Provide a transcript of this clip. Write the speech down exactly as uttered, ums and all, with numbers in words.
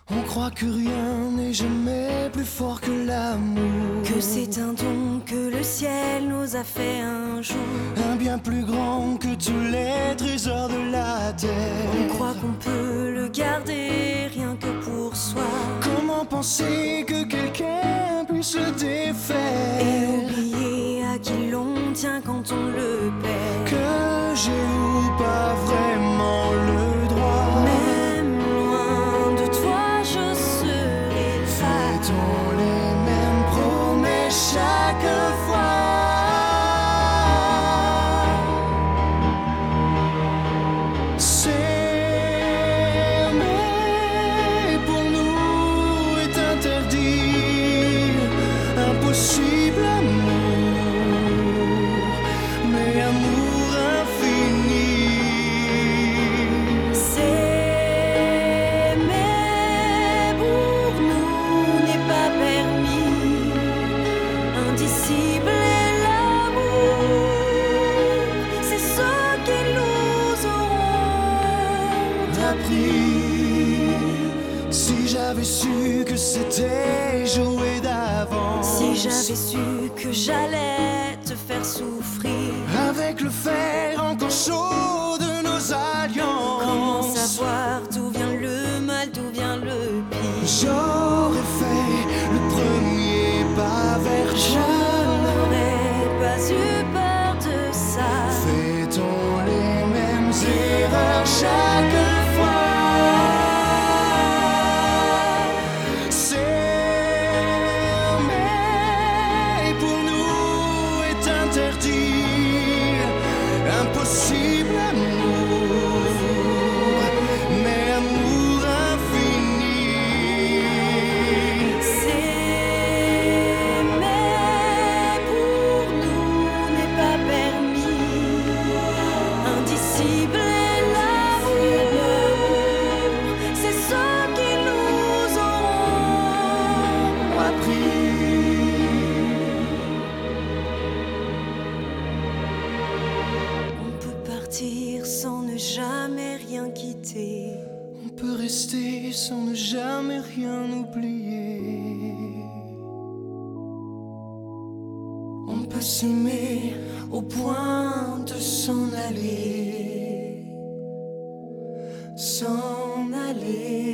On croit que rien n'est jamais plus fort que l'amour, que c'est un don que le ciel nous a fait un jour, un bien plus grand que tous les trésors de la terre. On croit qu'on peut le garder rien que pour soi. Comment penser que quelqu'un puisse le défaire et oublier à qui l'on tient quand on le perd? Que j'ai ou pas vraiment le droit, même loin de toi je serai là. Fait-on les mêmes promesses chaque fois? S'aimer pour nous est interdit, impossible amour, mais amour infini. S'aimer pour nous n'est pas permis, indicible est l'amour, c'est ce qui nous auront appris. Si j'avais su que c'était joué d'avance, si j'avais su que j'allais te faire souffrir, avec le fer encore chaud de nos alliances, comment savoir d'où vient le mal, d'où vient le pire? J'aurais fait le premier pas vers je toi, n'aurais pas eu peur de ça. Fait-on les mêmes erreurs chaque fois? S'aimer pour nous est interdit, impossible amour, mais amour infini. S'aimer pour nous n'est pas permis, indicible est l'amour, c'est ce qui nous auront appris. On peut partir sans ne jamais rien quitter, On peut rester sans ne jamais rien oublier. On peut s'aimer au point de s'en aller, s'en aller.